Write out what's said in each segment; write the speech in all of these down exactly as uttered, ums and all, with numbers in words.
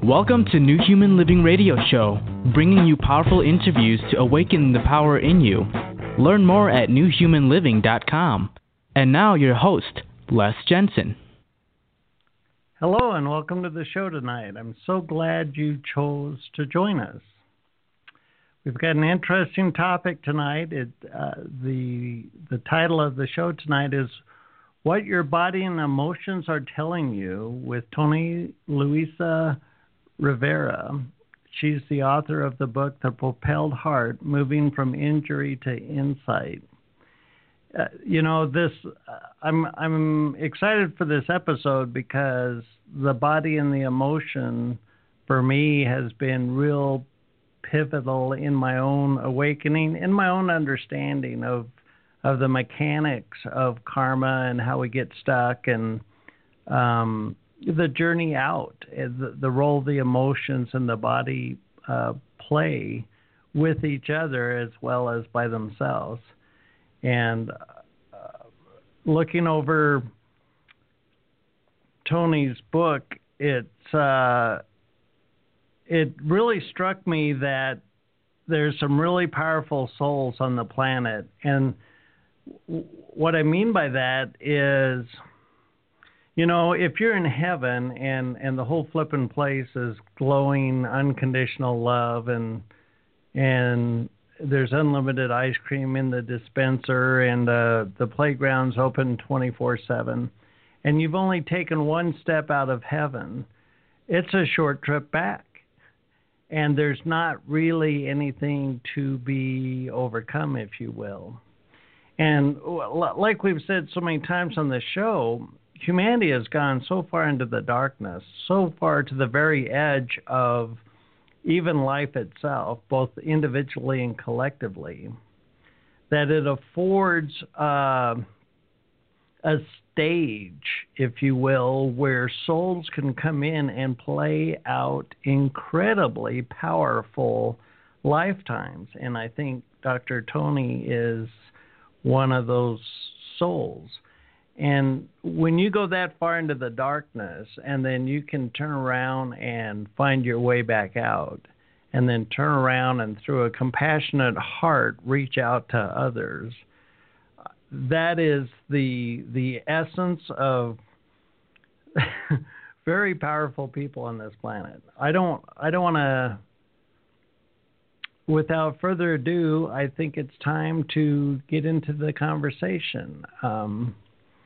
Welcome to New Human Living Radio Show, bringing you powerful interviews to awaken the power in you. Learn more at new human living dot com. And now your host, Les Jensen. Hello and welcome to the show tonight. I'm so glad you chose to join us. We've got an interesting topic tonight. It, uh, the the title of the show tonight is What Your Body and Emotions Are Telling You with Tony Luisa Rivera. She's the author of the book, The Propelled Heart, Moving from Injury to Insight. Uh, you know, this uh, I'm I'm excited for this episode because the body and the emotion for me has been real pivotal in my own awakening, in my own understanding of of the mechanics of karma and how we get stuck and um, the journey out, the, the role the emotions and the body uh, play with each other as well as by themselves. And uh, looking over Tony's book, it's uh, it really struck me that there's some really powerful souls on the planet. And w- what I mean by that is, you know, if you're in heaven and, and the whole flippin' place is glowing unconditional love and and there's unlimited ice cream in the dispenser and uh, the playground's open twenty-four seven, and you've only taken one step out of heaven, it's a short trip back. And there's not really anything to be overcome, if you will. And like we've said so many times on the show, humanity has gone so far into the darkness, so far to the very edge of even life itself, both individually and collectively, that it affords uh, a stage, if you will, where souls can come in and play out incredibly powerful lifetimes. And I think Doctor Tony is one of those souls. And when you go that far into the darkness and then you can turn around and find your way back out and then turn around and through a compassionate heart reach out to others, that is the the essence of very powerful people on this planet. I don't I don't want to, without further ado, I think it's time to get into the conversation. Um,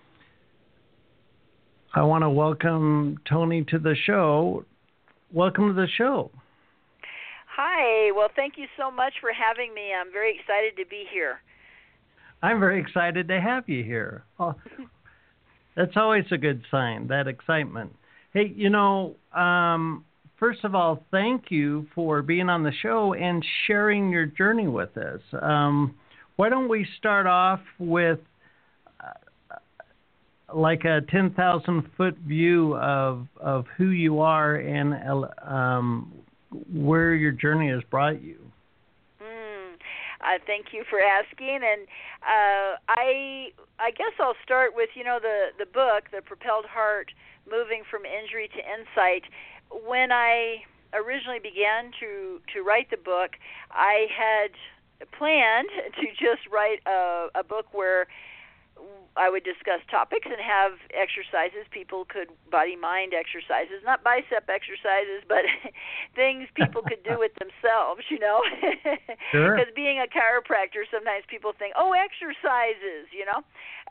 I want to welcome Tony to the show. Welcome to the show. Hi. Well, thank you so much for having me. I'm very excited to be here. I'm very excited to have you here. Oh, that's always a good sign, that excitement. Hey, you know, um, first of all, thank you for being on the show and sharing your journey with us. Um, why don't we start off with like a ten thousand foot view of of who you are and um, where your journey has brought you. Mm, uh, thank you for asking, and uh, I I guess I'll start with you know the the book, The Propelled Heart, Moving from Injury to Insight. When I originally began to to write the book, I had planned to just write a, a book where I would discuss topics and have exercises. People could body-mind exercises, not bicep exercises, but things people could do with themselves, you know. Sure. Because being a chiropractor, sometimes people think, oh, exercises, you know.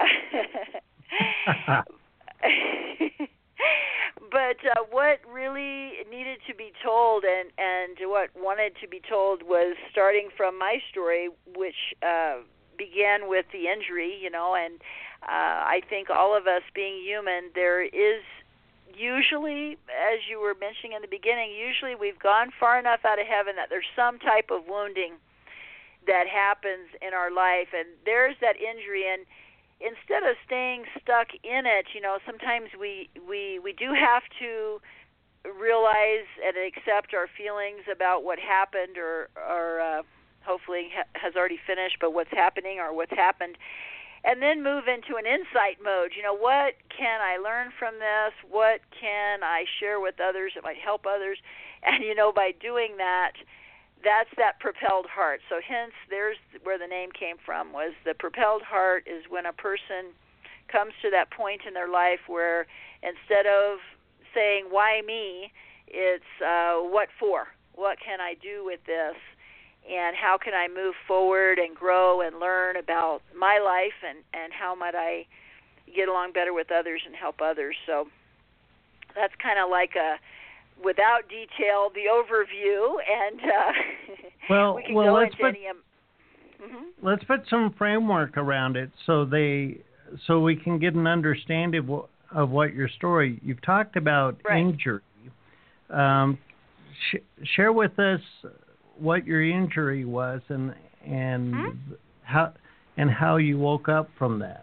But uh, what really needed to be told and, and what wanted to be told was starting from my story, which uh, began with the injury, you know, and uh, I think all of us being human, there is usually, as you were mentioning in the beginning, usually we've gone far enough out of heaven that there's some type of wounding that happens in our life, and there's that injury, and instead of staying stuck in it, you know, sometimes we, we, we do have to realize and accept our feelings about what happened or, or uh, hopefully ha- has already finished, but what's happening or what's happened. and then move into an insight mode. You know, what can I learn from this? What can I share with others that might help others? And, you know, by doing that, that's that propelled heart. So hence, there's where the name came from, was the propelled heart is when a person comes to that point in their life where instead of saying, why me, it's uh, what for? What can I do with this? And how can I move forward and grow and learn about my life, and, and how might I get along better with others and help others? So that's kind of like a, without detail, the overview, and uh, well, we can well, go let's into put, any. Um, mm-hmm. Let's put some framework around it so they so we can get an understanding of what, of what your story. You've talked about right. injury. Um, sh- share with us what your injury was and and hmm? how and how you woke up from that.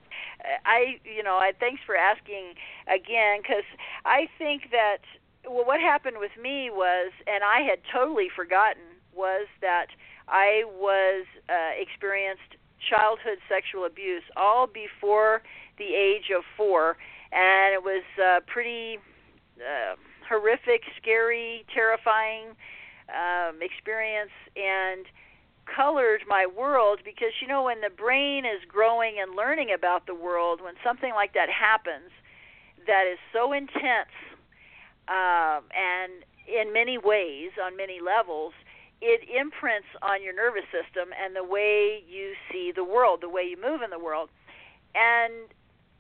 I, you know, I thanks for asking again, because I think that, well, what happened with me was, and I had totally forgotten, was that I was uh, experienced childhood sexual abuse all before the age of four, and it was uh, pretty uh, horrific, scary, terrifying um, experience, and colored my world, because, you know, when the brain is growing and learning about the world, when something like that happens that is so intense um, and in many ways, on many levels, it imprints on your nervous system and the way you see the world, the way you move in the world. And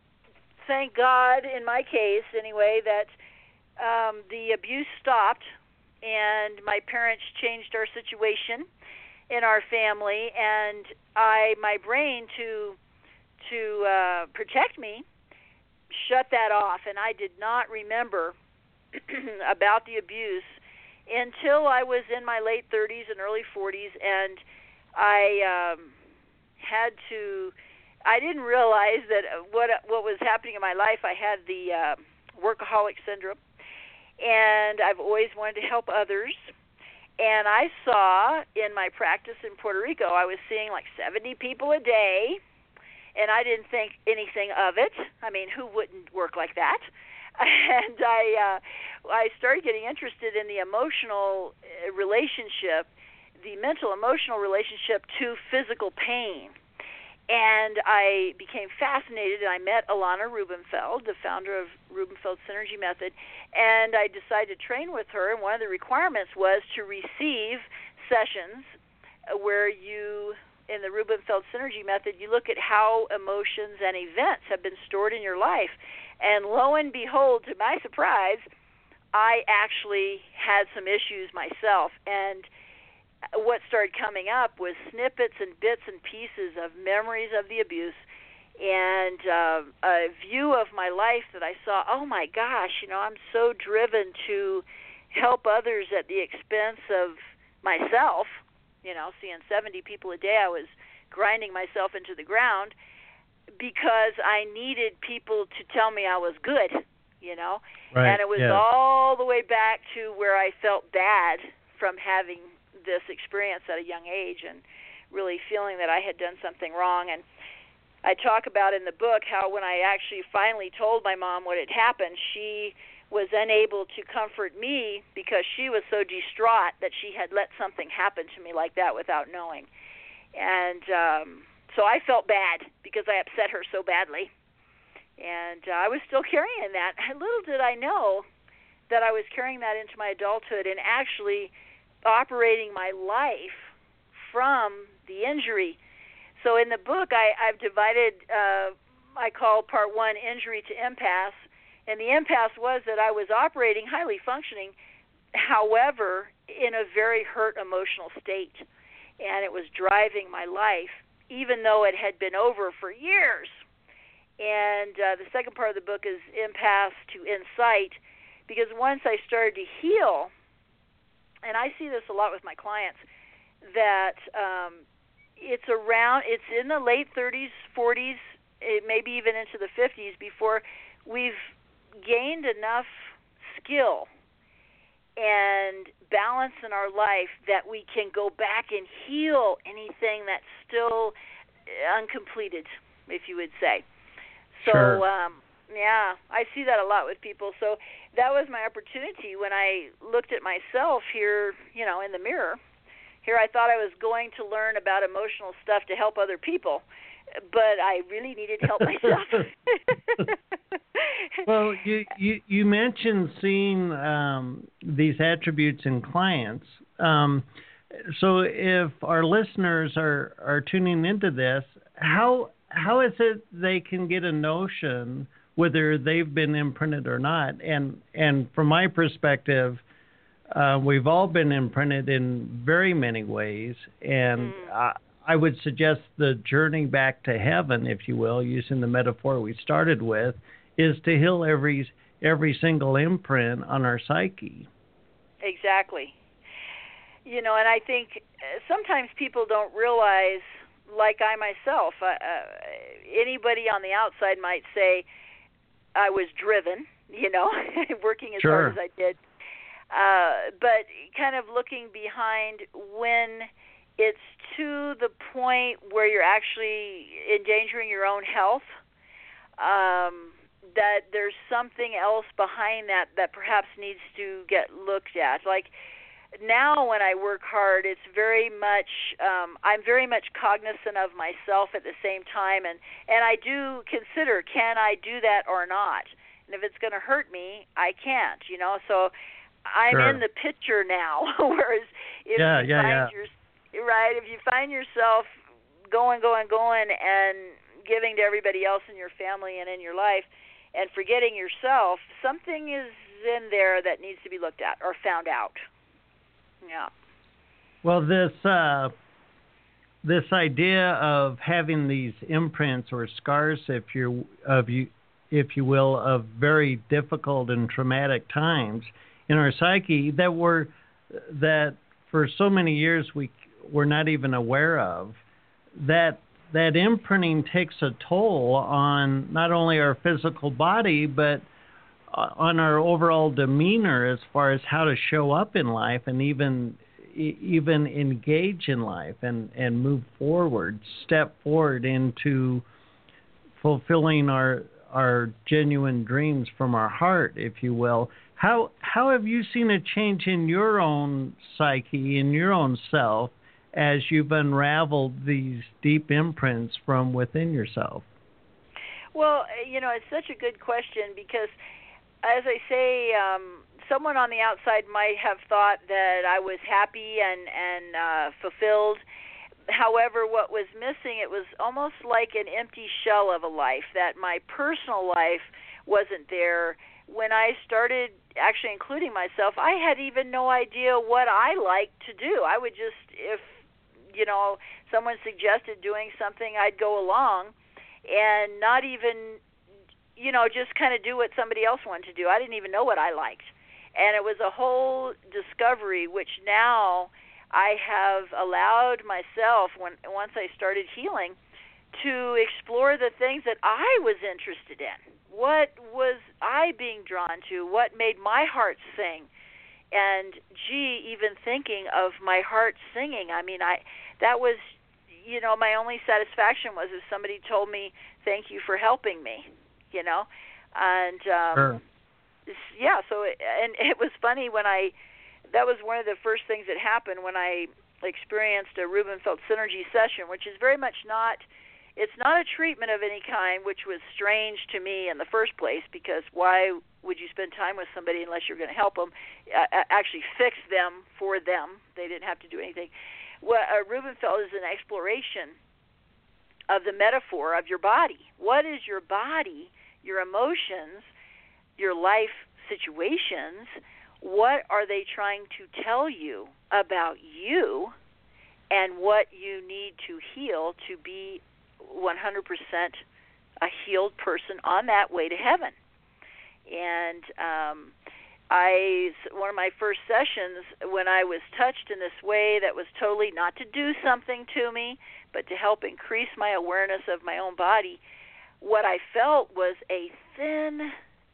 thank God, in my case anyway, that um, the abuse stopped and my parents changed our situation in our family, and I, my brain, to to uh, protect me, shut that off, and I did not remember about the abuse until I was in my late thirties and early forties, and I um, had to. I didn't realize that what what was happening in my life. I had the uh, workaholic syndrome, and I've always wanted to help others. And I saw in my practice in Puerto Rico, I was seeing like seventy people a day, and I didn't think anything of it. I mean, who wouldn't work like that? And I uh, I started getting interested in the emotional relationship, the mental emotional relationship to physical pain. And I became fascinated, and I met Ilana Rubenfeld, the founder of Rubenfeld Synergy Method, and I decided to train with her, and one of the requirements was to receive sessions where you, in the Rubenfeld Synergy Method, you look at how emotions and events have been stored in your life. And lo and behold, to my surprise, I actually had some issues myself, and what started coming up was snippets and bits and pieces of memories of the abuse, and uh, a view of my life that I saw, oh my gosh, you know, I'm so driven to help others at the expense of myself. You know, seeing seventy people a day, I was grinding myself into the ground because I needed people to tell me I was good, you know. Right, and it was yeah. all the way back to where I felt bad from having this experience at a young age and really feeling that I had done something wrong. And I talk about in the book how when I actually finally told my mom what had happened, she was unable to comfort me because she was so distraught that she had let something happen to me like that without knowing. And um, so I felt bad because I upset her so badly. And uh, I was still carrying that. And little did I know that I was carrying that into my adulthood and actually operating my life from the injury. So in the book, I, I've divided, uh, I call part one injury to impasse. And the impasse was that I was operating highly functioning, however, in a very hurt emotional state. And it was driving my life, even though it had been over for years. And uh, the second part of the book is impasse to insight, because once I started to heal, and I see this a lot with my clients, that um, it's around, it's in the late thirties, forties, it maybe even into the fifties before we've gained enough skill and balance in our life that we can go back and heal anything that's still uncompleted. if you would say. So, sure. um, yeah, I see that a lot with people. So that was my opportunity when I looked at myself here, you know, in the mirror. Here I thought I was going to learn about emotional stuff to help other people, but I really needed help myself. Well, you, you, you mentioned seeing um, these attributes in clients. Um, so if our listeners are, are tuning into this, how how is it they can get a notion whether they've been imprinted or not? And and from my perspective, uh, we've all been imprinted in very many ways, and mm. I, I would suggest the journey back to heaven, if you will, using the metaphor we started with, is to heal every every single imprint on our psyche. Exactly. You know, and I think sometimes people don't realize, like I myself, uh, uh, anybody on the outside might say I was driven, you know, working as sure. hard as I did. Uh, but kind of looking behind when it's to the point where you're actually endangering your own health, um, that there's something else behind that that perhaps needs to get looked at. Like, now when I work hard, it's very much, um, I'm very much cognizant of myself at the same time, and, and I do consider, can I do that or not? And if it's going to hurt me, I can't, you know, so I'm sure. in the picture now, whereas if yeah, you yeah, find yeah. your, right, if you find yourself going, going, going, and giving to everybody else in your family and in your life, and forgetting yourself, something is in there that needs to be looked at or found out. Yeah. Well, this uh, this idea of having these imprints or scars, if you of you, if you will, of very difficult and traumatic times in our psyche that were that for so many years we were not even aware of, that that imprinting takes a toll on not only our physical body but on our overall demeanor as far as how to show up in life and even even engage in life and, and move forward, step forward into fulfilling our our genuine dreams from our heart, if you will. How how have you seen a change in your own psyche, in your own self, as you've unraveled these deep imprints from within yourself? Well, you know, it's such a good question because, as I say, um, someone on the outside might have thought that I was happy and, and uh, fulfilled. However, what was missing, it was almost like an empty shell of a life, that my personal life wasn't there. When I started actually including myself, I had even no idea what I liked to do. I would just, if, you know, someone suggested doing something, I'd go along and not even, you know, just kind of do what somebody else wanted to do. I didn't even know what I liked. And it was a whole discovery, which now I have allowed myself, when once I started healing, to explore the things that I was interested in. What was I being drawn to? What made my heart sing? And, gee, even thinking of my heart singing, I mean, I that was, you know, my only satisfaction was if somebody told me, thank you for helping me, you know. And, um, sure. yeah, so, it, and it was funny when I, that was one of the first things that happened when I experienced a Rubenfeld Synergy session, which is very much not, it's not a treatment of any kind, which was strange to me in the first place, because why would you spend time with somebody unless you're going to help them, uh, actually fix them for them? They didn't have to do anything. Well, uh, Rubenfeld is an exploration of the metaphor of your body. What is your body, your emotions, your life situations? What are they trying to tell you about you, and what you need to heal to be one hundred percent a healed person on that way to heaven? And um, I, one of my first sessions, when I was touched in this way that was totally not to do something to me, but to help increase my awareness of my own body, what I felt was a thin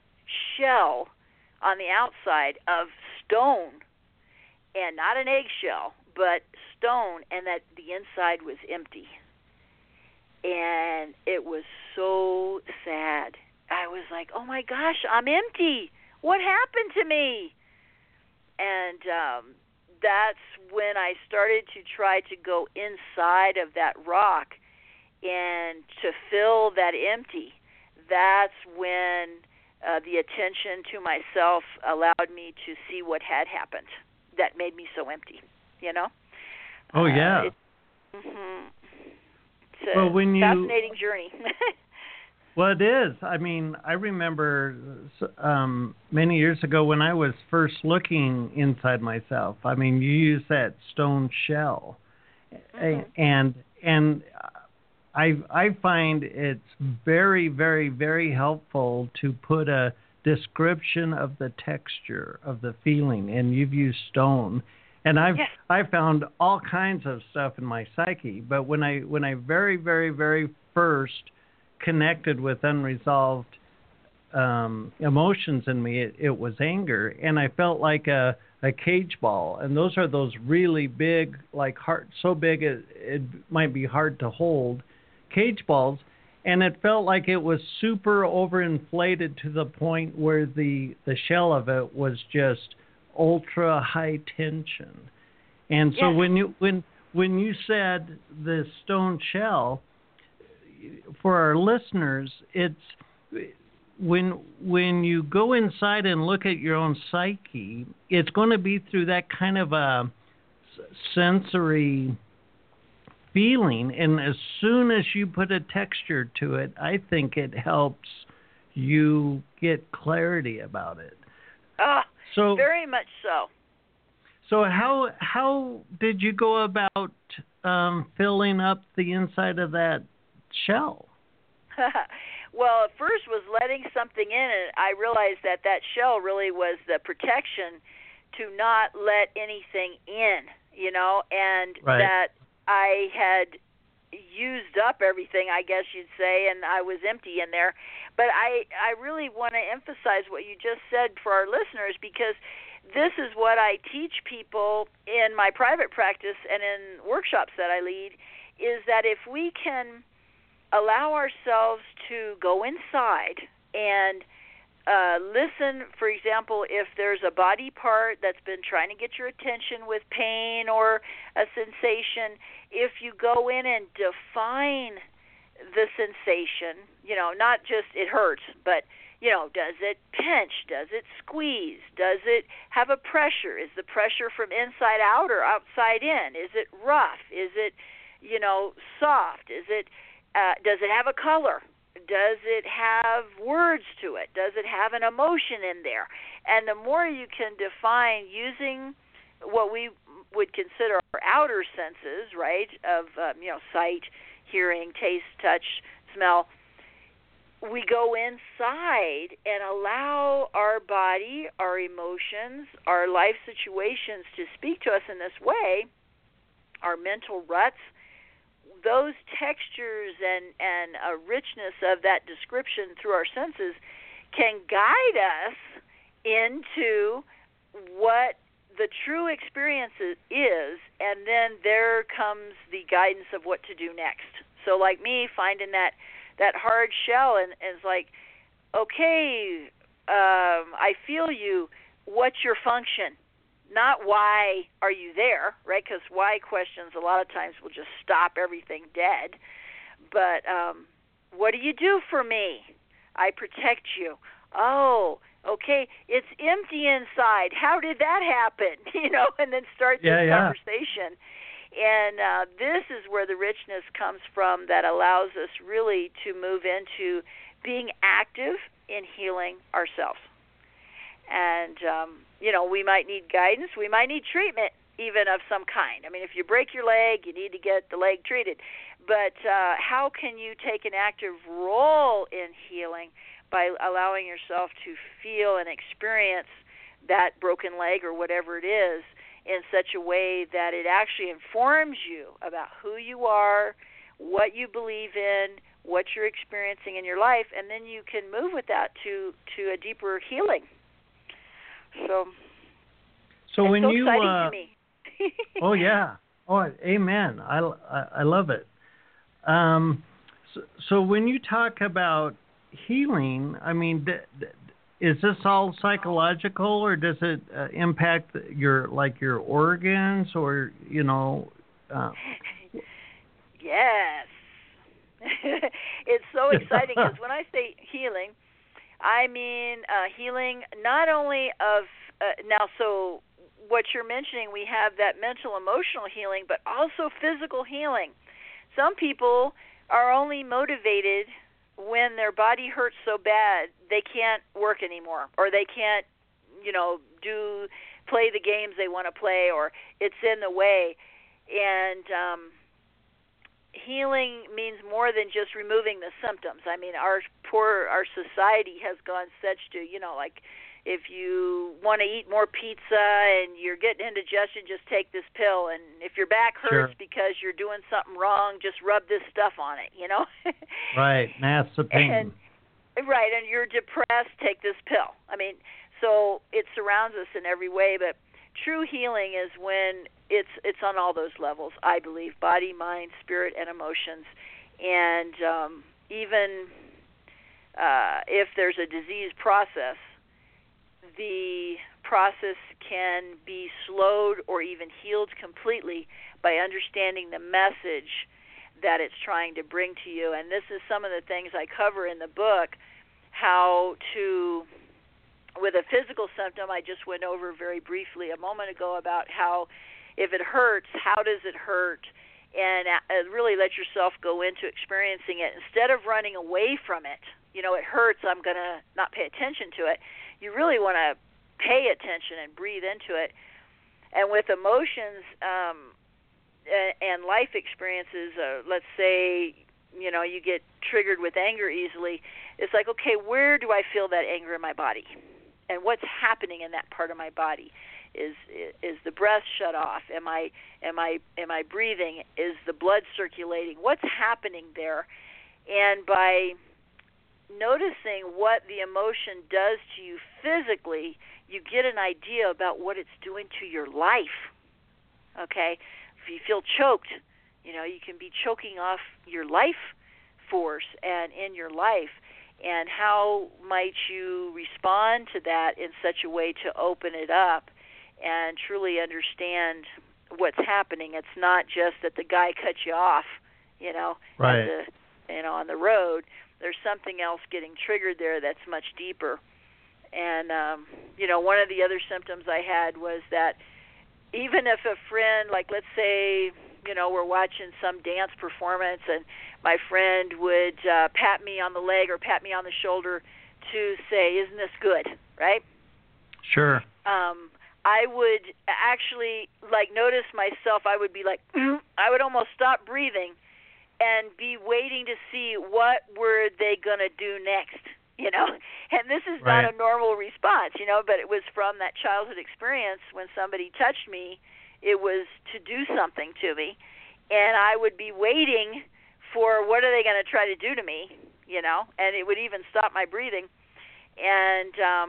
shell on the outside of stone, and not an eggshell, but stone, and that the inside was empty. And it was so sad. I was like, oh my gosh, I'm empty. What happened to me? And um, that's when I started to try to go inside of that rock and to fill that empty. That's when uh, the attention to myself allowed me to see what had happened that made me so empty, you know? Oh, yeah. Uh, it, mm-hmm. It's a well, when you, fascinating journey. Well, it is. I mean, I remember um, many years ago when I was first looking inside myself. I mean, you use that stone shell, mm-hmm. and and I I find it's very, very, very helpful to put a description of the texture of the feeling, and you've used stone. And I've yes. I found all kinds of stuff in my psyche, but when I when I very, very, very first connected with unresolved um, emotions in me, it, it was anger, and I felt like a, a cage ball, and those are those really big, like heart, so big it, it might be hard to hold, cage balls, and it felt like it was super overinflated to the point where the the shell of it was just ultra high tension. And so yes. when you when when you said the stone shell, for our listeners, it's when when you go inside and look at your own psyche, it's going to be through that kind of a sensory feeling, and as soon as you put a texture to it, I think it helps you get clarity about it. Ah, so very much so. So how how did you go about um, filling up the inside of that shell? Well, at first was letting something in, and I realized that that shell really was the protection to not let anything in, you know, and right. that I had used up everything, I guess you'd say, and I was empty in there. But I, I really want to emphasize what you just said for our listeners, because this is what I teach people in my private practice and in workshops that I lead, is that if we can allow ourselves to go inside and uh, listen, for example, if there's a body part that's been trying to get your attention with pain or a sensation, if you go in and define the sensation, you know, not just it hurts, but, you know, does it pinch? Does it squeeze? Does it have a pressure? Is the pressure from inside out or outside in? Is it rough? Is it, you know, soft? Is it Uh, does it have a color? Does it have words to it? Does it have an emotion in there? And the more you can define using what we would consider our outer senses, right, of um, you know, sight, hearing, taste, touch, smell, we go inside and allow our body, our emotions, our life situations to speak to us in this way, our mental ruts, those textures and, and a richness of that description through our senses can guide us into what the true experience is, and then there comes the guidance of what to do next. So like me, finding that, that hard shell, and, and it's like, okay, um, I feel you. What's your function? Not why are you there, right? Because why questions a lot of times will just stop everything dead. But um, what do you do for me? I protect you. Oh, okay, it's empty inside. How did that happen? You know, and then start this yeah, yeah. conversation. And uh, this is where the richness comes from that allows us really to move into being active in healing ourselves. And, um, you know, we might need guidance. We might need treatment even of some kind. I mean, if you break your leg, you need to get the leg treated. But uh, how can you take an active role in healing by allowing yourself to feel and experience that broken leg or whatever it is in such a way that it actually informs you about who you are, what you believe in, what you're experiencing in your life, and then you can move with that to, to a deeper healing. So, so when so you, exciting uh, to me. oh yeah, oh amen. I, I, I love it. Um, So, so when you talk about healing, I mean, th- th- is this all psychological, or does it uh, impact your like your organs, or you know? Uh... Yes, it's so exciting because when I say healing, I mean uh, healing not only of uh, now. So what you're mentioning, we have that mental, emotional healing, but also physical healing. Some people are only motivated when their body hurts so bad they can't work anymore, or they can't, you know, do play the games they want to play, or it's in the way. And um, healing means more than just removing the symptoms. I mean, our poor our society has gone such to, you know, like, if you want to eat more pizza and you're getting indigestion, just take this pill. And if your back hurts Sure. because you're doing something wrong, just rub this stuff on it, you know? Right, massive pain. And, right, and you're depressed, take this pill. I mean, so it surrounds us in every way, but true healing is when it's it's on all those levels, I believe, body, mind, spirit, and emotions. And um, even uh, if there's a disease process, the process can be slowed or even healed completely by understanding the message that it's trying to bring to you. And this is some of the things I cover in the book, how to, with a physical symptom, I just went over very briefly a moment ago about how if it hurts, how does it hurt? And uh, really let yourself go into experiencing it. Instead of running away from it, you know, it hurts, I'm going to not pay attention to it. You really want to pay attention and breathe into it. And with emotions um, and life experiences, uh, let's say, you know, you get triggered with anger easily, it's like, okay, where do I feel that anger in my body? And what's happening in that part of my body? Is is the breath shut off? Am I am I am I breathing? Is the blood circulating? What's happening there? And by noticing what the emotion does to you physically, you get an idea about what it's doing to your life. Okay? If you feel choked, you know, you can be choking off your life force and in your life. And how might you respond to that in such a way to open it up and truly understand what's happening? It's not just that the guy cut you off, you know, right. at the, you know, on the road. There's something else getting triggered there that's much deeper. And, um, you know, one of the other symptoms I had was that even if a friend, like let's say, you know, we're watching some dance performance and my friend would uh, pat me on the leg or pat me on the shoulder to say, isn't this good, right? Sure. Um, I would actually, like, notice myself, I would be like, I would almost stop breathing and be waiting to see what were they going to do next, you know. And this is right. not a normal response, you know, but it was from that childhood experience when somebody touched me, it was to do something to me. And I would be waiting for what are they going to try to do to me, you know, and it would even stop my breathing. And um,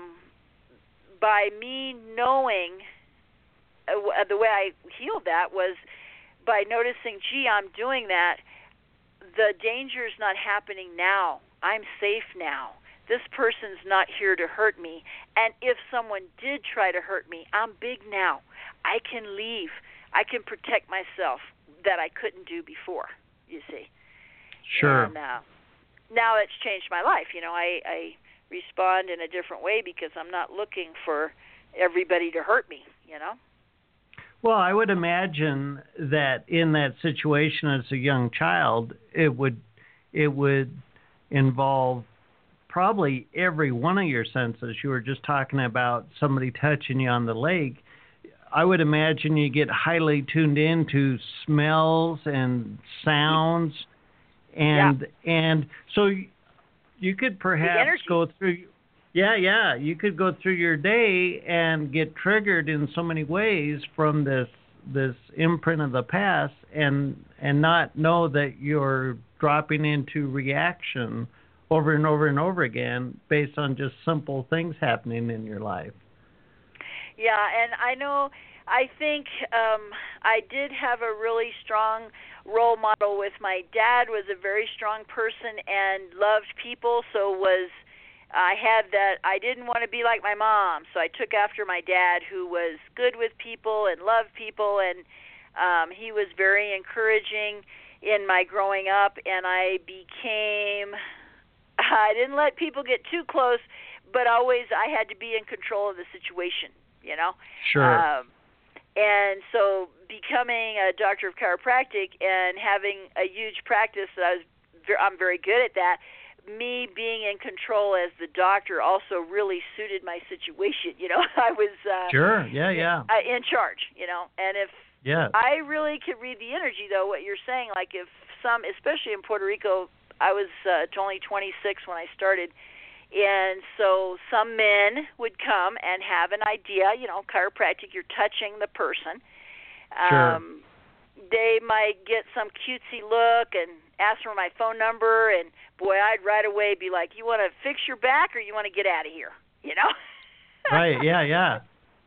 by me knowing, uh, the way I healed that was by noticing, gee, I'm doing that. The danger is not happening now. I'm safe now. This person's not here to hurt me. And if someone did try to hurt me, I'm big now. I can leave. I can protect myself that I couldn't do before, you see. Sure. And uh, now it's changed my life. You know, I, I respond in a different way because I'm not looking for everybody to hurt me, you know. Well, I would imagine that in that situation as a young child, it would it would involve probably every one of your senses. You were just talking about somebody touching you on the leg. I would imagine you get highly tuned into smells and sounds, and yeah. and so you could perhaps go through. Yeah, yeah. You could go through your day and get triggered in so many ways from this this imprint of the past, and and not know that you're dropping into reaction over and over and over again based on just simple things happening in your life. Yeah, and I know, I think um, I did have a really strong role model with my dad was a very strong person and loved people, so was I had that I didn't want to be like my mom, so I took after my dad, who was good with people and loved people, and um, he was very encouraging in my growing up, and I became, I didn't let people get too close, but always I had to be in control of the situation, you know? Sure. Um, and so becoming a doctor of chiropractic and having a huge practice that I was, I'm very good at that, me being in control as the doctor also really suited my situation. You know, I was uh, sure, yeah, yeah, in charge. You know, and if yeah, I really could read the energy, though, what you're saying, like if some, especially in Puerto Rico, I was uh, only twenty-six when I started, and so some men would come and have an idea. You know, chiropractic, you're touching the person. Sure. Um, they might get some cutesy look and ask for my phone number, and boy, I'd right away be like, you want to fix your back or you want to get out of here, you know? Right, yeah, yeah.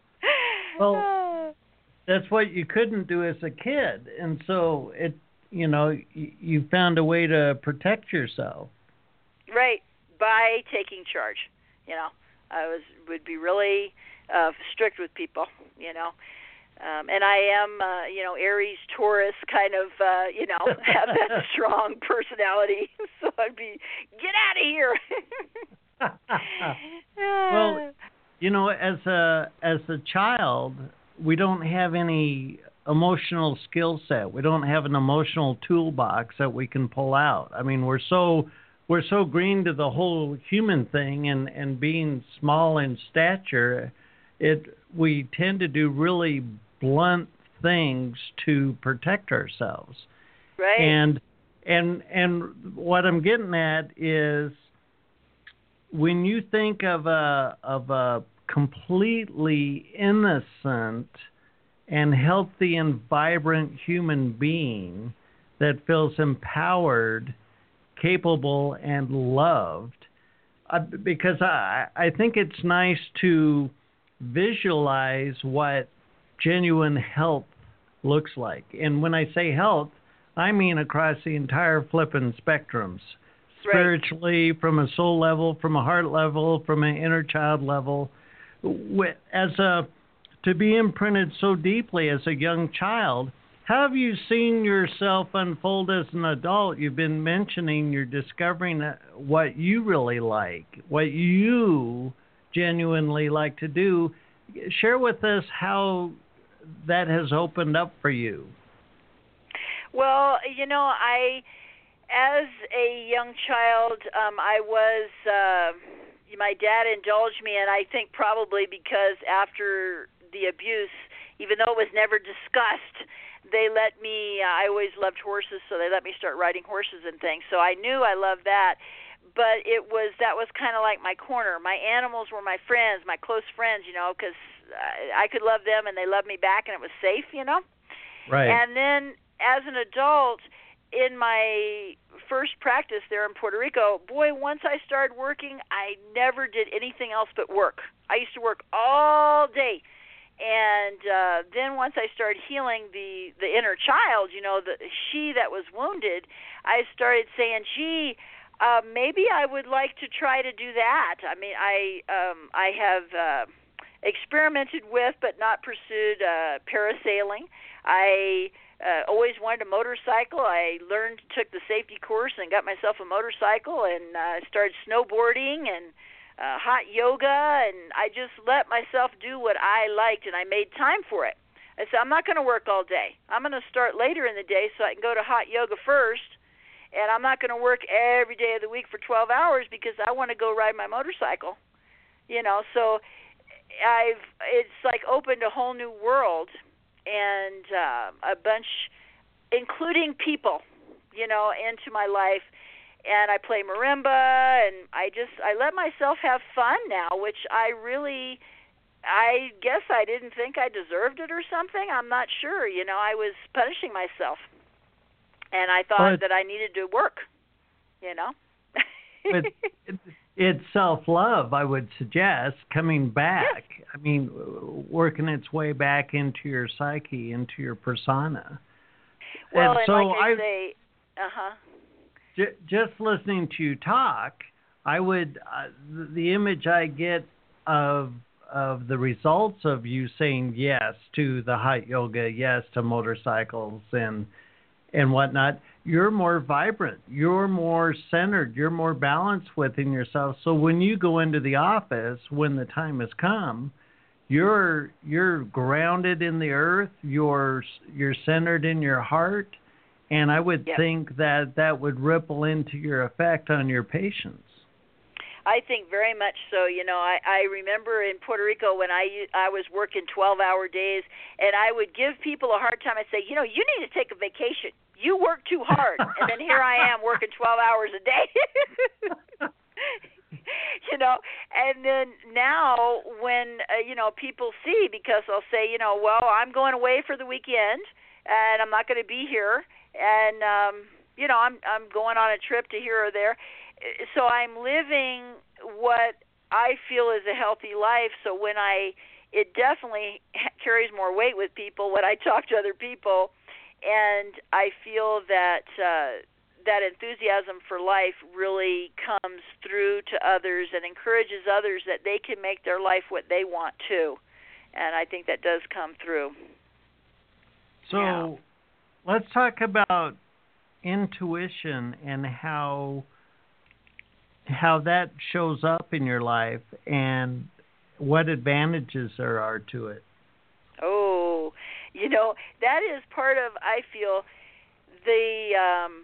Well, that's what you couldn't do as a kid, and so it, you know, you, you found a way to protect yourself. Right, by taking charge, you know. I was would be really uh, strict with people, you know. Um, and I am, uh, you know, Aries, Taurus, kind of, uh, you know, have that strong personality. So I'd be, get out of here. Well, you know, as a as a child, we don't have any emotional skill set. We don't have an emotional toolbox that we can pull out. I mean, we're so we're so green to the whole human thing, and, and being small in stature, it we tend to do really blunt things to protect ourselves. Right. And and and what I'm getting at is, when you think of a of a completely innocent and healthy and vibrant human being that feels empowered, capable, and loved, uh, because I I think it's nice to visualize what genuine health looks like. And when I say health, I mean across the entire flippin' spectrums. Spiritually, right. From a soul level, from a heart level, from an inner child level. As a, to be imprinted so deeply as a young child, how have you seen yourself unfold as an adult? You've been mentioning you're discovering what you really like, what you genuinely like to do. Share with us how that has opened up for you. Well, you know, I, as a young child, um, I was, uh, my dad indulged me, and I think probably because after the abuse, even though it was never discussed, they let me, uh, I always loved horses, so they let me start riding horses and things. So I knew I loved that. But it was, that was kind of like my corner. My animals were my friends, my close friends, you know, because I could love them and they loved me back, and it was safe, you know. Right. And then as an adult, in my first practice there in Puerto Rico, boy, once I started working, I never did anything else but work. I used to work all day. And uh, then once I started healing the, the inner child, you know, the she that was wounded, I started saying, gee, uh, maybe I would like to try to do that. I mean, I um, I have uh, experimented with but not pursued uh, parasailing. I uh, always wanted a motorcycle. I learned, took the safety course and got myself a motorcycle, and uh, started snowboarding and uh, hot yoga, and I just let myself do what I liked, and I made time for it. I said, I'm not going to work all day. I'm going to start later in the day so I can go to hot yoga first, and I'm not going to work every day of the week for twelve hours because I want to go ride my motorcycle. You know, so I've it's like opened a whole new world, and uh, a bunch, including people, you know, into my life. And I play marimba, and I just I let myself have fun now, which I really, I guess I didn't think I deserved it or something. I'm not sure. You know, I was punishing myself, and I thought that I needed to work. You know. it, it, it's self-love, I would suggest, coming back. Yes. I mean, working its way back into your psyche, into your persona. Well, and and so like I, I say, uh-huh. j- just listening to you talk, I would uh, the, the image I get of of the results of you saying yes to the hot yoga, yes to motorcycles and and whatnot, you're more vibrant, you're more centered, you're more balanced within yourself. So when you go into the office, when the time has come, you're you're grounded in the earth, you're you're centered in your heart, and I would Yep. think that that would ripple into your effect on your patients. I think very much so. You know, I, I remember in Puerto Rico when I, I was working twelve-hour days, and I would give people a hard time. I'd say, you know, you need to take a vacation. You work too hard. And then here I am working twelve hours a day. You know, and then now when, uh, you know, people see, because I'll say, you know, well, I'm going away for the weekend, and I'm not going to be here, and, um, you know, I'm I'm going on a trip to here or there. So I'm living what I feel is a healthy life. So when I, it definitely carries more weight with people when I talk to other people, and I feel that uh, that enthusiasm for life really comes through to others and encourages others that they can make their life what they want to, and I think that does come through. So yeah. Let's talk about intuition and how. how that shows up in your life and what advantages there are to it. Oh, you know, that is part of, I feel, the, um,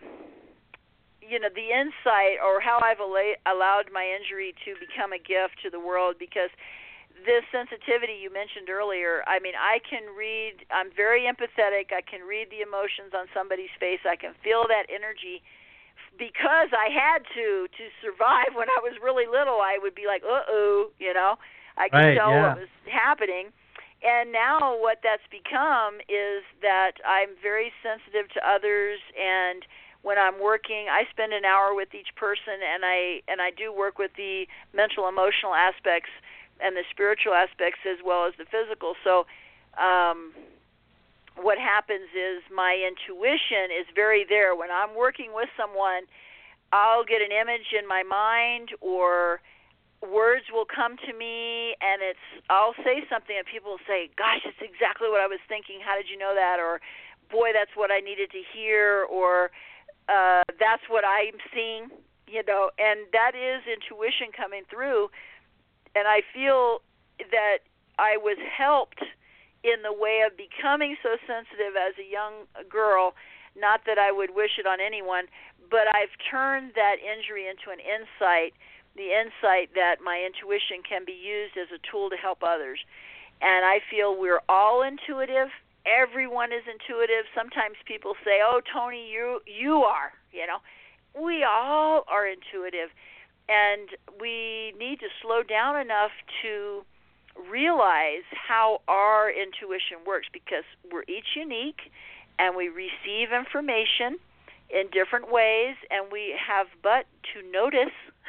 you know, the insight or how I've al- allowed my injury to become a gift to the world, because this sensitivity you mentioned earlier, I mean, I can read, I'm very empathetic, I can read the emotions on somebody's face, I can feel that energy. Because I had to to survive when I was really little, I would be like, uh-oh, you know. I could right, tell yeah. what was happening. And now what that's become is that I'm very sensitive to others, and when I'm working, I spend an hour with each person, and I and I do work with the mental, emotional aspects and the spiritual aspects as well as the physical. So um what happens is my intuition is very there. When I'm working with someone, I'll get an image in my mind, or words will come to me, and it's I'll say something and people will say, gosh, that's exactly what I was thinking. How did you know that? Or, boy, that's what I needed to hear, or uh, that's what I'm seeing, you know, and that is intuition coming through. And I feel that I was helped in the way of becoming so sensitive as a young girl, not that I would wish it on anyone, but I've turned that injury into an insight, the insight that my intuition can be used as a tool to help others. And I feel we're all intuitive. Everyone is intuitive. Sometimes people say, oh, Tony, you you are, you know. We all are intuitive, and we need to slow down enough to realize how our intuition works, because we're each unique and we receive information in different ways, and we have but to notice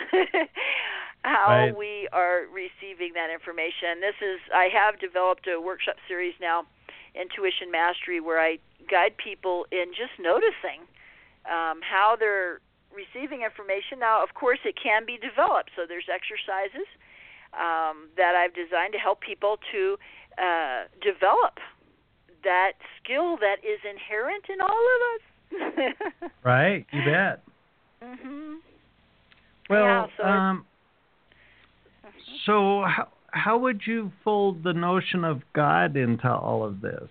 how right. we are receiving that information. This is, I have developed a workshop series now, Intuition Mastery, where I guide people in just noticing um, how they're receiving information. Now, of course, it can be developed, so there's exercises Um, that I've designed to help people to uh, develop that skill that is inherent in all of us. Right, you bet. Mhm. Well, yeah, so, um, so how how would you fold the notion of God into all of this?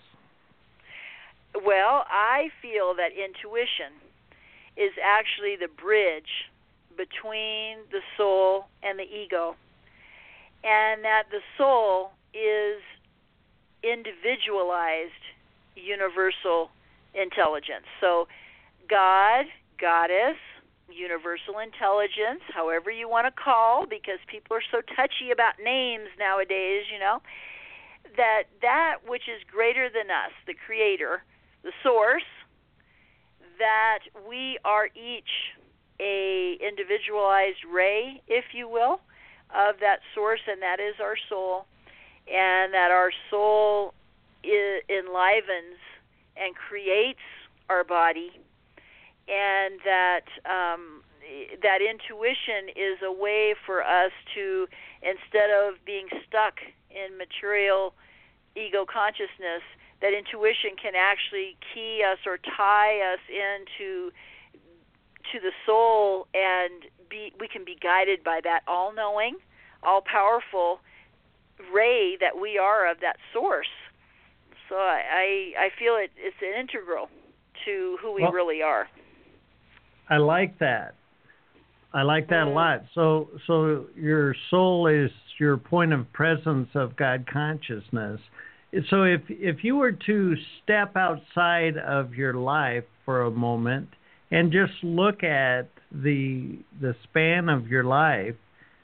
well, I feel that intuition is actually the bridge between the soul and the ego, and that the soul is individualized universal intelligence. So God, Goddess, universal intelligence, however you want to call, because people are so touchy about names nowadays, you know, that that which is greater than us, the Creator, the Source, that we are each a individualized ray, if you will, of that source, and that is our soul, and that our soul is, enlivens and creates our body, and that um, that intuition is a way for us to, instead of being stuck in material ego consciousness, that intuition can actually key us or tie us into to the soul, and be we can be guided by that all-knowing, all-powerful ray that we are of that source. So I I feel it it's an integral to who we well, really are. I like that. I like that a lot. So so your soul is your point of presence of God consciousness. So if if you were to step outside of your life for a moment and just look at the the span of your life,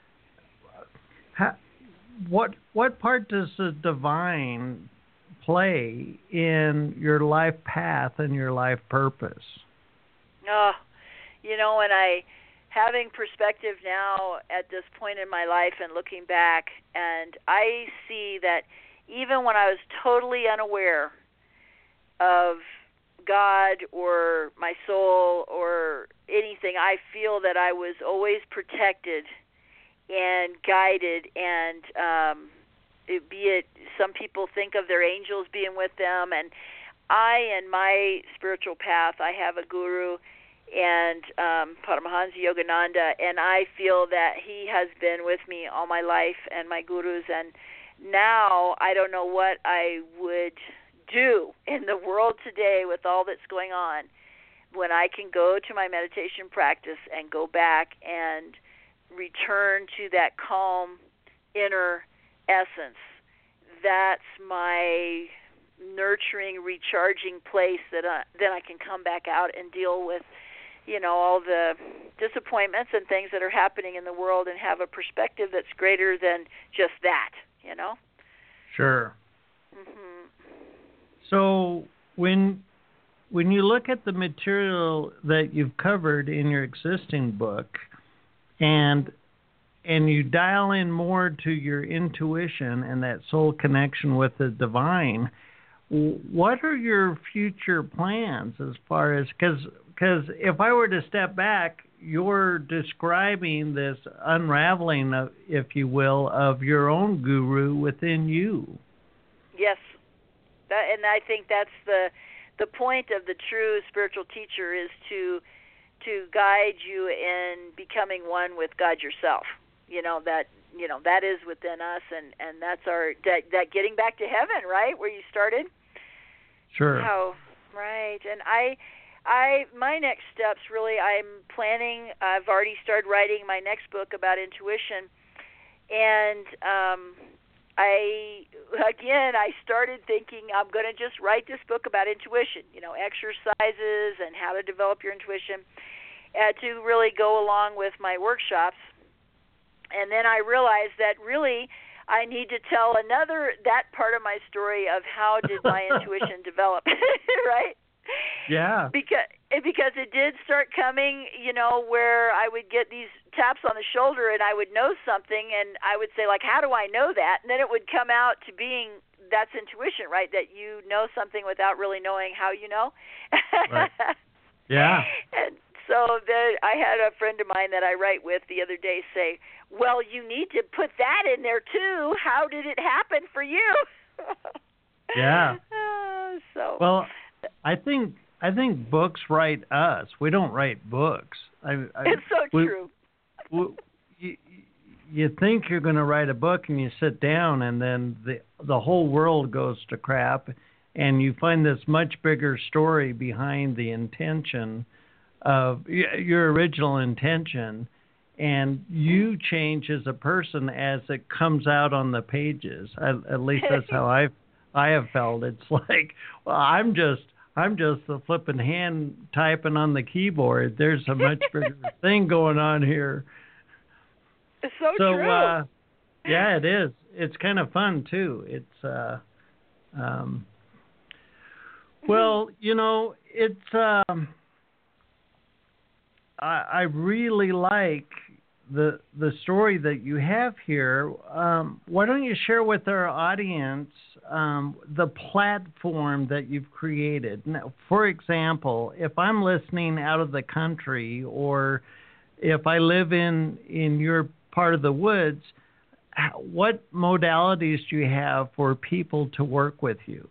how, what what part does the divine play in your life path and your life purpose? Oh, you know, and I, having perspective now at this point in my life and looking back, and I see that even when I was totally unaware of God or my soul or anything, I feel that I was always protected and guided, and um, it, be it some people think of their angels being with them, and I, in my spiritual path, I have a guru, and um, Paramahansa Yogananda, and I feel that he has been with me all my life, and my gurus, and now I don't know what I would do in the world today with all that's going on when I can go to my meditation practice and go back and return to that calm inner essence. That's my nurturing, recharging place that I, then I can come back out and deal with, you know, all the disappointments and things that are happening in the world, and have a perspective that's greater than just that, you know? Sure. Mm-hmm. So when when you look at the material that you've covered in your existing book, and and you dial in more to your intuition and that soul connection with the divine, what are your future plans as far as, because because if I were to step back, you're describing this unraveling, of, if you will, of your own guru within you. Yes, that, and I think that's the the point of the true spiritual teacher, is to to guide you in becoming one with God yourself. You know, that you know that is within us, and, and that's our that, that getting back to heaven, right, where you started. Sure. How right, and I. I my next steps, really, I'm planning, I've already started writing my next book about intuition, and um, I, again, I started thinking I'm going to just write this book about intuition, you know, exercises and how to develop your intuition, uh, to really go along with my workshops. And then I realized that really I need to tell another, that part of my story of how did my intuition develop, right? Yeah. Because because it did start coming, you know, where I would get these taps on the shoulder and I would know something, and I would say, like, how do I know that? And then it would come out to being, that's intuition, right? That you know something without really knowing how you know. Right. Yeah. And so the, I had a friend of mine that I write with the other day say, well, you need to put that in there too. How did it happen for you? Yeah. Uh, so. Well, I think I think books write us. We don't write books. I, I, it's so we, true. we, you, you think you're going to write a book, and you sit down, and then the the whole world goes to crap, and you find this much bigger story behind the intention of your original intention, and you change as a person as it comes out on the pages. At, at least that's how I I have felt. It's like, well, I'm just I'm just the flipping hand typing on the keyboard. There's a much bigger thing going on here. It's so, so true. Uh, yeah, it is. It's kind of fun too. It's uh, um, well, you know, it's um, I, I really like the the story that you have here, um, why don't you share with our audience um, the platform that you've created? Now, for example, if I'm listening out of the country, or if I live in in your part of the woods, what modalities do you have for people to work with you?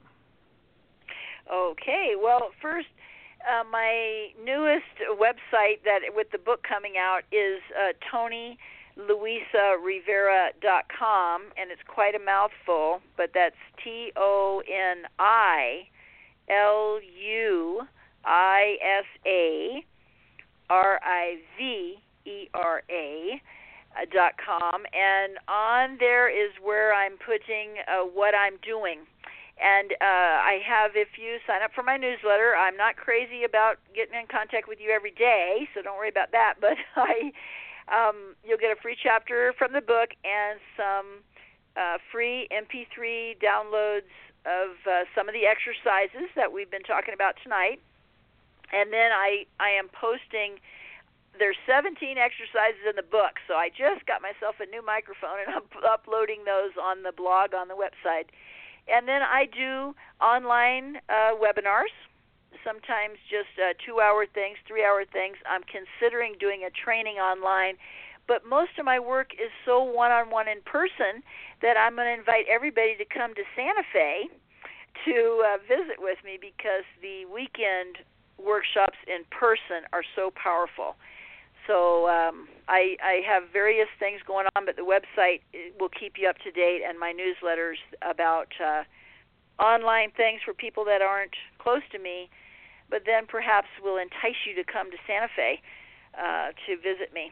Okay, well, first, uh, my newest website that with the book coming out is uh, Toni Luisa Rivera dot com, and it's quite a mouthful, but that's T O N I L U I S A R I V E R A dot com, and on there is where I'm putting uh, what I'm doing. And uh, I have, if you sign up for my newsletter, I'm not crazy about getting in contact with you every day, so don't worry about that. But I, um, you'll get a free chapter from the book and some uh, free M P three downloads of uh, some of the exercises that we've been talking about tonight. And then I, I am posting. There's seventeen exercises in the book, so I just got myself a new microphone, and I'm uploading those on the blog on the website. And then I do online uh, webinars, sometimes just uh, two-hour things, three-hour things. I'm considering doing a training online, but most of my work is so one-on-one in person that I'm going to invite everybody to come to Santa Fe to uh, visit with me, because the weekend workshops in person are so powerful. So um, I, I have various things going on, but the website will keep you up to date, and my newsletters about uh, online things for people that aren't close to me, but then perhaps will entice you to come to Santa Fe uh, to visit me.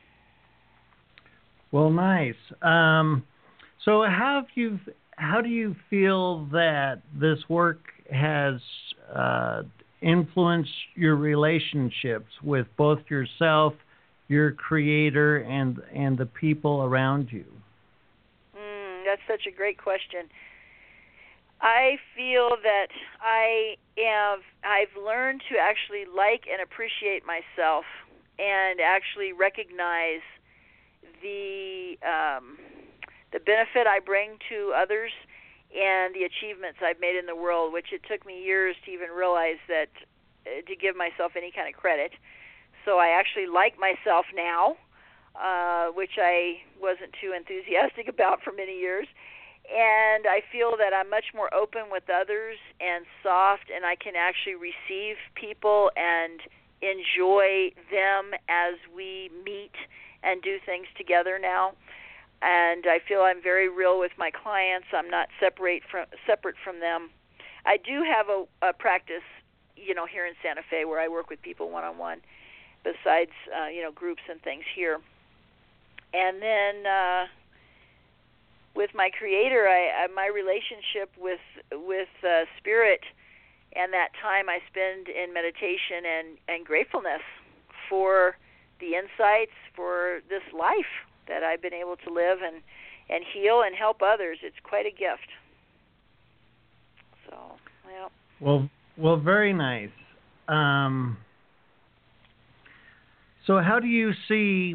Well, nice. Um, so how have you, how do you feel that this work has uh, influence your relationships with both yourself, your creator, and and the people around you? Mm, that's such a great question. I feel that I have I've learned to actually like and appreciate myself, and actually recognize the um, the benefit I bring to others, and the achievements I've made in the world, which it took me years to even realize that, uh, to give myself any kind of credit. So I actually like myself now, uh, which I wasn't too enthusiastic about for many years. And I feel that I'm much more open with others and soft, and I can actually receive people and enjoy them as we meet and do things together now. And I feel I'm very real with my clients. I'm not separate from separate from them. I do have a, a practice, you know, here in Santa Fe where I work with people one-on-one, besides, uh, you know, groups and things here. And then uh, with my Creator, I, I, my relationship with with uh, Spirit, and that time I spend in meditation and, and gratefulness for the insights, for this life that I've been able to live and, and heal and help others. It's quite a gift. So, well. Well, well, very nice. Um, so how do you see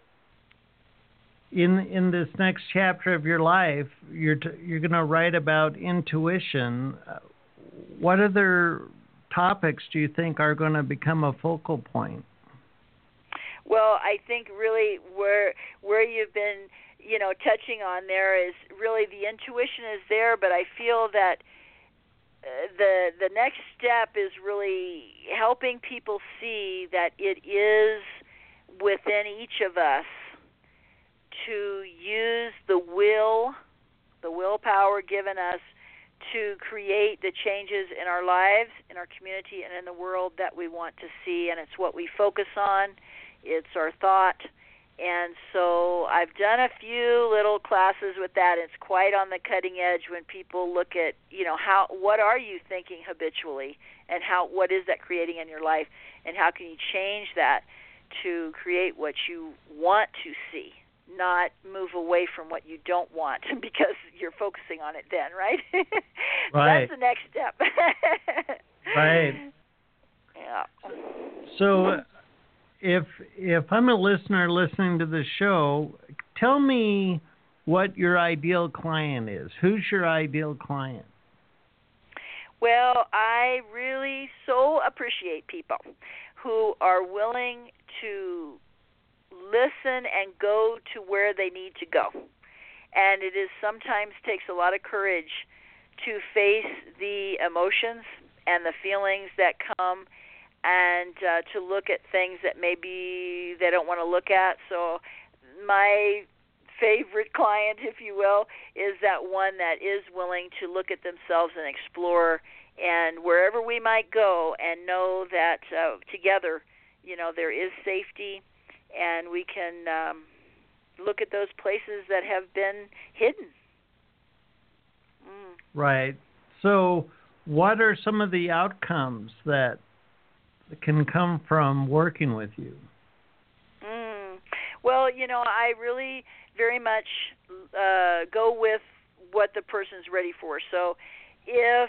in in this next chapter of your life, you're t- you're going to write about intuition. Uh, what other topics do you think are going to become a focal point? Well, I think really where where you've been, you know, touching on there is really the intuition is there, but I feel that uh, the the next step is really helping people see that it is within each of us to use the will, the willpower given us to create the changes in our lives, in our community, and in the world that we want to see, and it's what we focus on. It's our thought. And so I've done a few little classes with that. It's quite on the cutting edge when people look at, you know, how what are you thinking habitually, and how what is that creating in your life, and how can you change that to create what you want to see, not move away from what you don't want because you're focusing on it then, right? Right. That's the next step. Right. Yeah. So if if I'm a listener listening to the show, tell me what your ideal client is. Who's your ideal client? Well, I really so appreciate people who are willing to listen and go to where they need to go. And it is sometimes takes a lot of courage to face the emotions and the feelings that come, and uh, to look at things that maybe they don't want to look at. So my favorite client, if you will, is that one that is willing to look at themselves and explore, and wherever we might go, and know that uh, together, you know, there is safety, and we can um, look at those places that have been hidden. Mm. Right. So what are some of the outcomes that can come from working with you? Mm. Well, you know, I really very much uh, go with what the person's ready for. So if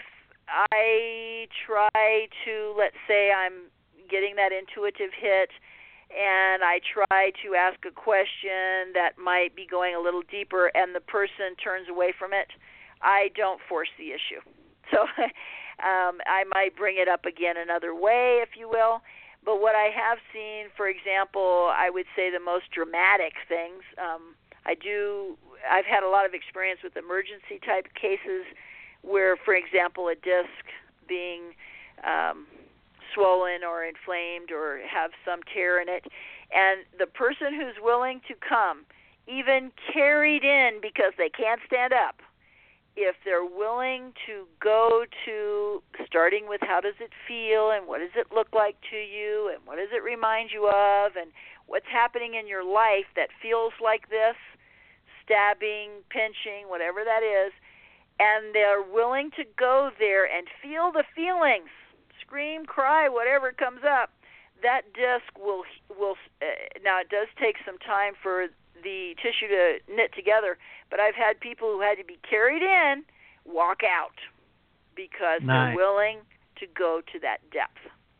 I try to, let's say I'm getting that intuitive hit, and I try to ask a question that might be going a little deeper, and the person turns away from it, I don't force the issue. So um, I might bring it up again another way, if you will. But what I have seen, for example, I would say the most dramatic things, um, I do, I've had a lot of experience with emergency type cases where, for example, a disc being um, swollen or inflamed or have some tear in it, and the person who's willing to come, even carried in because they can't stand up, if they're willing to go to starting with how does it feel and what does it look like to you and what does it remind you of and what's happening in your life that feels like this, stabbing, pinching, whatever that is, and they're willing to go there and feel the feelings, scream, cry, whatever comes up, that disc will, will uh, now it does take some time for the tissue to knit together, but I've had people who had to be carried in walk out because nice. They're willing to go to that depth.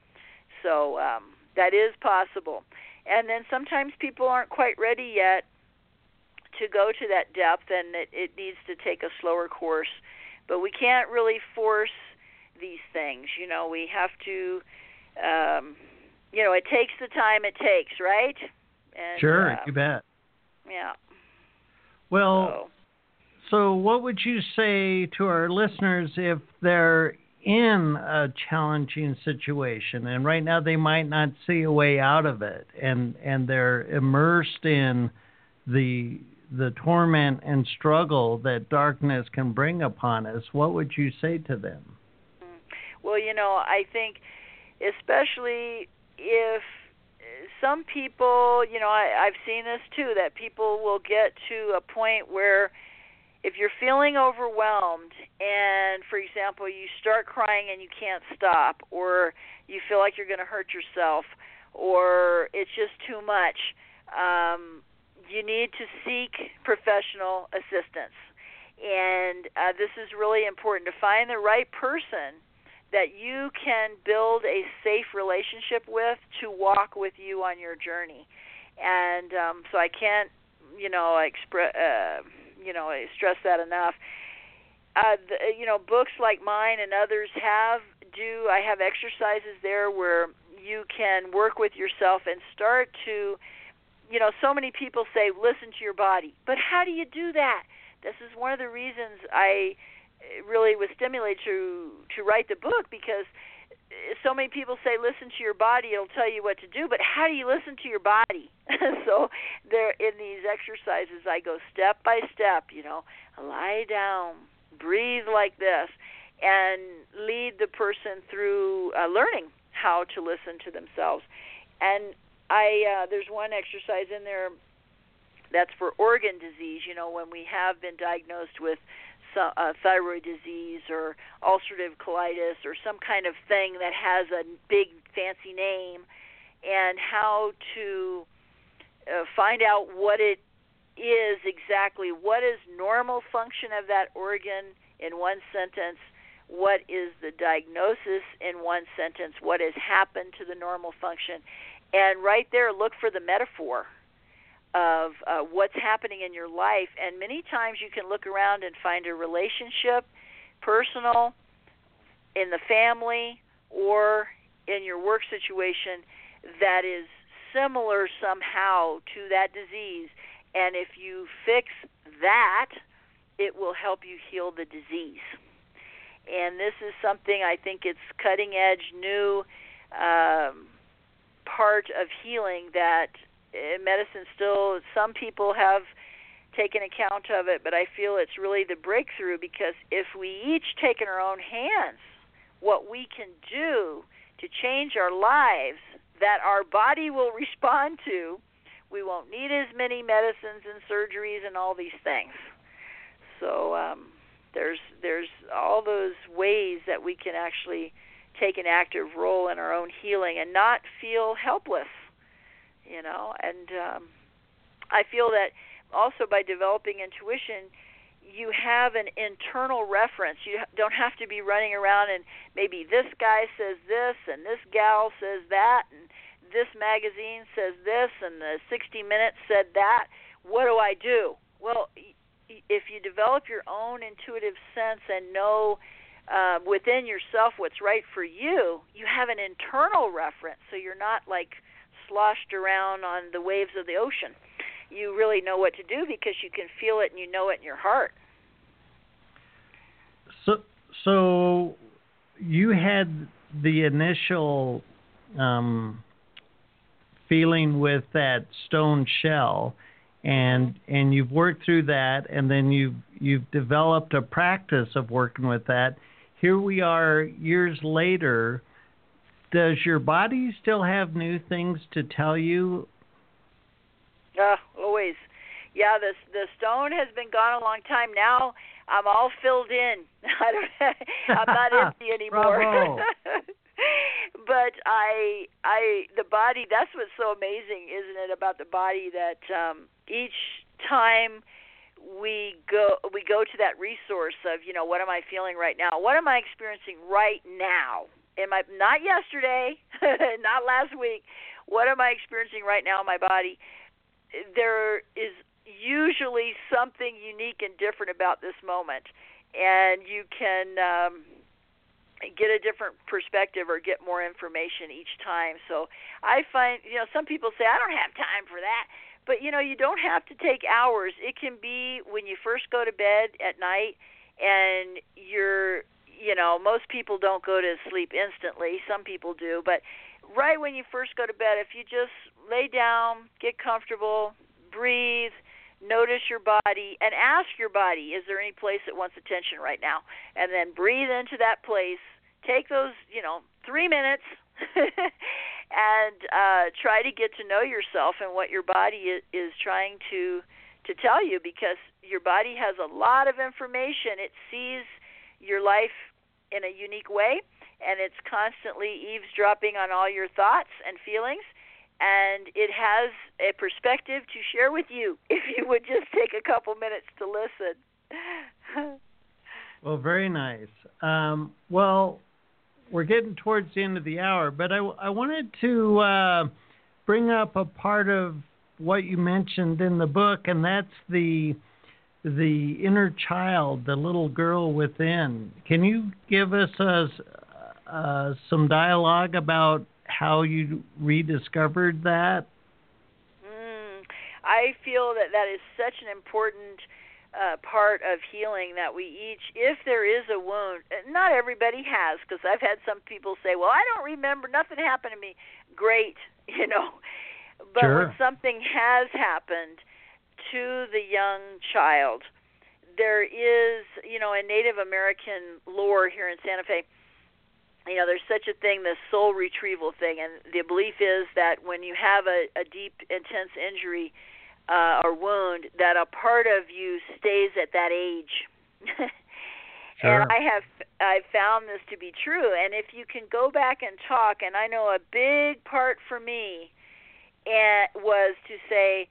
So um, that is possible. And then sometimes people aren't quite ready yet to go to that depth, and it, it needs to take a slower course. But we can't really force these things. You know, we have to, um, you know, it takes the time it takes, right? And, sure, uh, you bet. Yeah. Well, so. so what would you say to our listeners if they're in a challenging situation and right now they might not see a way out of it, and, and they're immersed in the the torment and struggle that darkness can bring upon us? What would you say to them? Well, you know, I think especially if some people, you know, I, I've seen this too, that people will get to a point where if you're feeling overwhelmed and, for example, you start crying and you can't stop, or you feel like you're going to hurt yourself, or it's just too much, um, you need to seek professional assistance. And uh, this is really important, to find the right person that you can build a safe relationship with to walk with you on your journey. And um, so I can't, you know, expre- uh, you know, stress that enough. Uh, the, you know, books like mine and others have do. I have exercises there where you can work with yourself and start to, you know, so many people say, listen to your body. But how do you do that? This is one of the reasons I really was stimulated to to write the book, because so many people say, listen to your body, it'll tell you what to do, but how do you listen to your body? So there, in these exercises, I go step by step, you know, lie down, breathe like this, and lead the person through uh, learning how to listen to themselves. And I uh, there's one exercise in there that's for organ disease, you know, when we have been diagnosed with So, uh, thyroid disease or ulcerative colitis or some kind of thing that has a big fancy name, and how to uh, find out what it is exactly, what is normal function of that organ in one sentence, what is the diagnosis in one sentence, what has happened to the normal function, And right there, look for the metaphor of uh, what's happening in your life. And many times you can look around and find a relationship, personal, in the family, or in your work situation that is similar somehow to that disease. And if you fix that, it will help you heal the disease. And this is something, I think it's cutting edge, new um, part of healing that medicine still, some people have taken account of it, but I feel it's really the breakthrough, because if we each take in our own hands what we can do to change our lives that our body will respond to, we won't need as many medicines and surgeries and all these things. So um, there's there's all those ways that we can actually take an active role in our own healing and not feel helpless, you know. And um, I feel that also by developing intuition, you have an internal reference. You don't have to be running around and maybe this guy says this and this gal says that and this magazine says this and the sixty minutes said that. What do I do? Well, if you develop your own intuitive sense and know uh, within yourself what's right for you, you have an internal reference, so you're not like sloshed around on the waves of the ocean. You really know what to do because you can feel it and you know it in your heart. So, so you had the initial um, feeling with that stone shell, and and you've worked through that, and then you've you've developed a practice of working with that. Here we are years later. Does your body still have new things to tell you? Uh, always. Yeah, the the stone has been gone a long time. Now I'm all filled in. I don't, I'm not empty anymore. Bravo. But I, I, the body. That's what's so amazing, isn't it, about the body? That um, each time we go, we go to that resource of, you know, what am I feeling right now? What am I experiencing right now? Am I not yesterday, not last week? What am I experiencing right now in my body? There is usually something unique and different about this moment, and you can um, get a different perspective or get more information each time. So I find, you know, some people say, I don't have time for that. But, you know, you don't have to take hours. It can be when you first go to bed at night and you're, you know, most people don't go to sleep instantly. Some people do. But right when you first go to bed, if you just lay down, get comfortable, breathe, notice your body, and ask your body, is there any place that wants attention right now? And then breathe into that place. Take those, you know, three minutes and uh, try to get to know yourself and what your body is, is trying to to tell you, because your body has a lot of information. It sees your life in a unique way, and it's constantly eavesdropping on all your thoughts and feelings, and it has a perspective to share with you if you would just take a couple minutes to listen. Well, very nice. Um, well, we're getting towards the end of the hour, but I, I wanted to uh, bring up a part of what you mentioned in the book, and that's the the inner child, the little girl within. Can you give us a, uh, some dialogue about how you rediscovered that? Mm, I feel that that is such an important uh, part of healing, that we each, if there is a wound, not everybody has, because I've had some people say, well, I don't remember, nothing happened to me. Great, you know. But sure. When something has happened to the young child, there is, you know, in Native American lore here in Santa Fe, you know, there's such a thing, the soul retrieval thing, and the belief is that when you have a, a deep, intense injury uh, or wound, that a part of you stays at that age. Sure. And I have I've found this to be true. And if you can go back and talk, and I know a big part for me and was to say,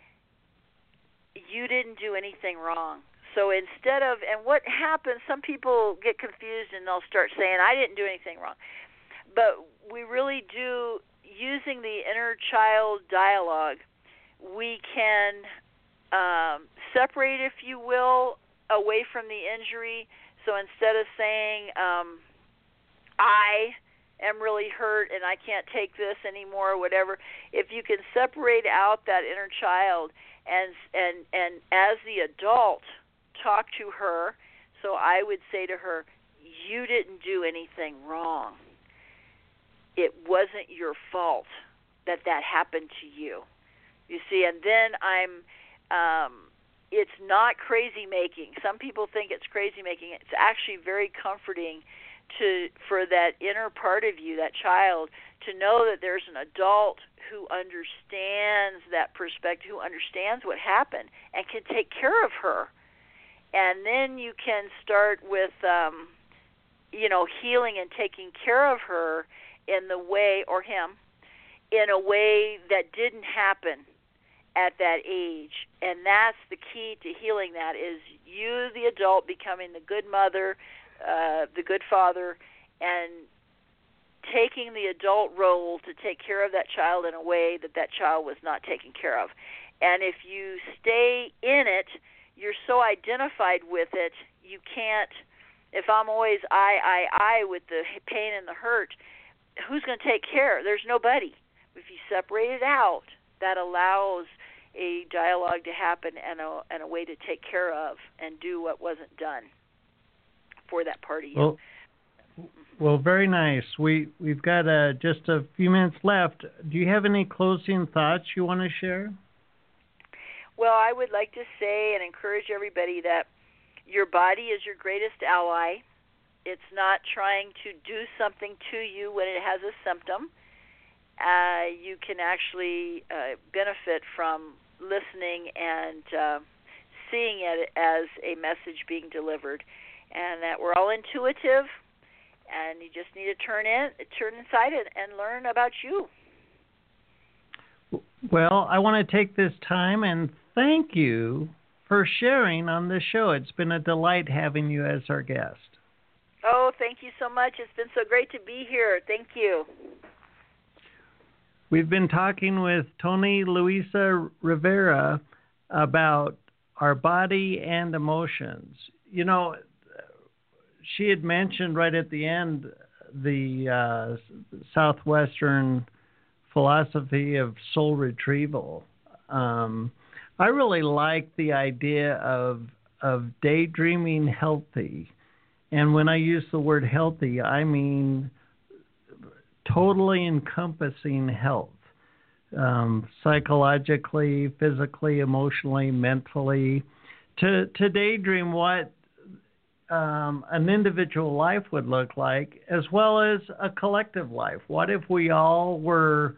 you didn't do anything wrong. So instead of, and what happens, some people get confused and they'll start saying, I didn't do anything wrong. But we really do, using the inner child dialogue, we can um, separate, if you will, away from the injury. So instead of saying, um, I am really hurt and I can't take this anymore, or whatever, if you can separate out that inner child and and and as the adult talk to her. So I would say to her, you didn't do anything wrong. It wasn't your fault that that happened to you. You see, and then I'm, um, it's not crazy making. Some people think it's crazy making. It's actually very comforting to for that inner part of you, that child, to know that there's an adult who understands that perspective, who understands what happened, and can take care of her. And then you can start with, um, you know, healing and taking care of her in the way, or him, in a way that didn't happen at that age. And that's the key to healing. That is you, the adult, becoming the good mother, uh, the good father, and taking the adult role to take care of that child in a way that that child was not taken care of. And if you stay in it, you're so identified with it, you can't, if I'm always I, I, I with the pain and the hurt, who's going to take care? There's nobody. If you separate it out, that allows a dialogue to happen and a, and a way to take care of and do what wasn't done for that part of you. Well, well very nice. We, we've got uh, just a few minutes left. Do you have any closing thoughts you want to share? Well, I would like to say and encourage everybody that your body is your greatest ally. It's not trying to do something to you when it has a symptom. Uh, you can actually uh, benefit from listening and uh, seeing it as a message being delivered, and that we're all intuitive, and you just need to turn in, turn inside it, and learn about you. Well, I want to take this time and thank you for sharing on this show. It's been a delight having you as our guest. Oh, thank you so much. It's been so great to be here. Thank you. We've been talking with Tony Luisa Rivera about our body and emotions. You know, she had mentioned right at the end the uh, Southwestern philosophy of soul retrieval. Um, I really like the idea of of daydreaming healthy. And when I use the word healthy, I mean totally encompassing health, um, psychologically, physically, emotionally, mentally, to, to daydream what um, an individual life would look like, as well as a collective life. What if we all were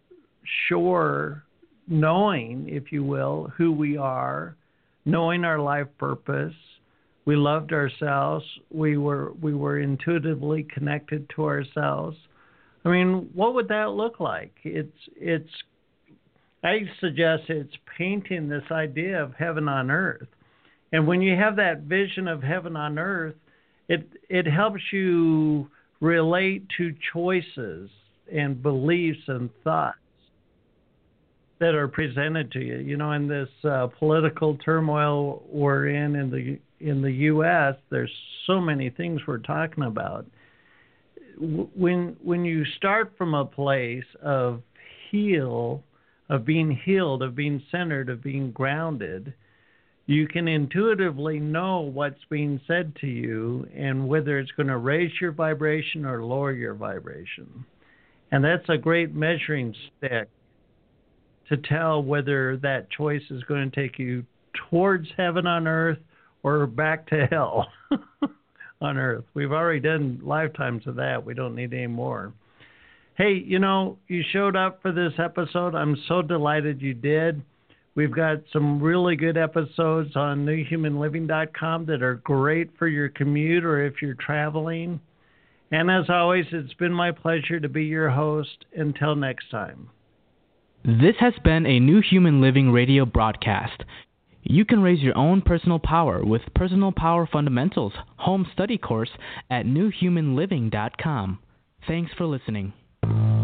sure, knowing, if you will, who we are, knowing our life purpose, we loved ourselves, we were we were intuitively connected to ourselves. I mean, what would that look like? It's it's I suggest it's painting this idea of heaven on earth. And when you have that vision of heaven on earth, it it helps you relate to choices and beliefs and thoughts that are presented to you. You know, in this uh, political turmoil we're in in the in the U S, there's so many things we're talking about. When when you start from a place of heal, of being healed, of being centered, of being grounded, you can intuitively know what's being said to you and whether it's going to raise your vibration or lower your vibration. And that's a great measuring stick to tell whether that choice is going to take you towards heaven on earth or back to hell on earth. We've already done lifetimes of that. We don't need any more. Hey, you know, you showed up for this episode. I'm so delighted you did. We've got some really good episodes on new human living dot com that are great for your commute or if you're traveling. And as always, it's been my pleasure to be your host. Until next time. This has been a New Human Living radio broadcast. You can raise your own personal power with Personal Power Fundamentals home study course at new human living dot com. Thanks for listening.